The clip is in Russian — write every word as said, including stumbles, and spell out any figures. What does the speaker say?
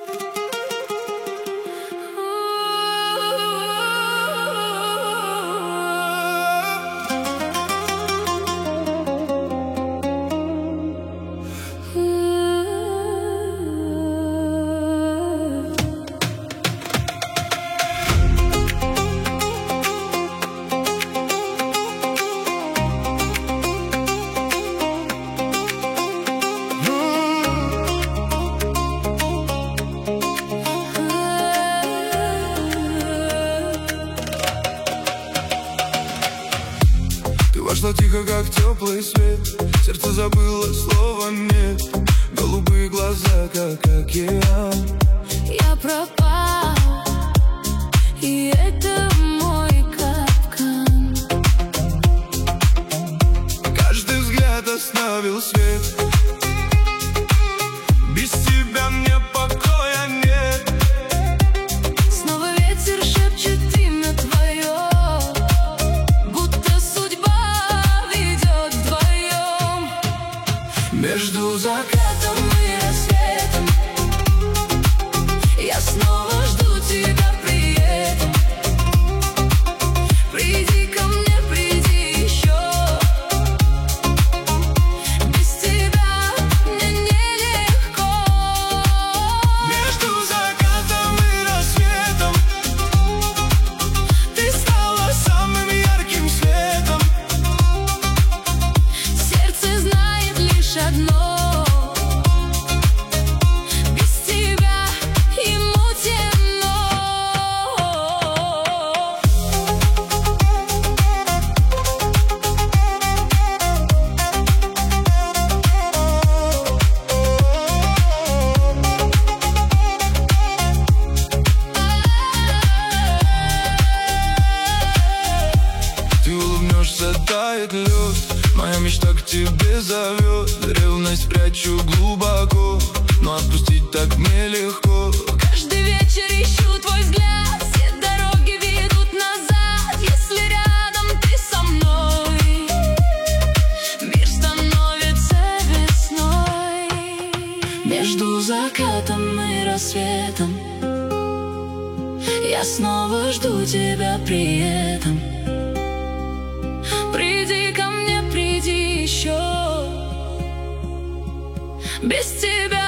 Вошла тихо, как теплый свет, сердце забыло слово «нет». Голубые глаза, как океан. Я пропал, и это мой капкан. Каждый взгляд оставил свет. Без тебя мне покоя нет. Снова ветер шепчет имя твое, будто судьба ведет вдвоем. Между Закатом и рассветом я снова жду тебя при этом. Приди ко мне, приди еще. Без тебя мне нелегко. Между закатом и рассветом ты стала самым ярким светом. Сердце знает лишь одно: тает лед, моя мечта к тебе зовет. Ревность прячу глубоко, но отпустить так мне легко. Каждый вечер ищу твой взгляд, все дороги ведут назад. Если рядом ты со мной, мир становится весной. Между закатом и рассветом я снова жду тебя при этом. Приди ко мне, приди еще. Без тебя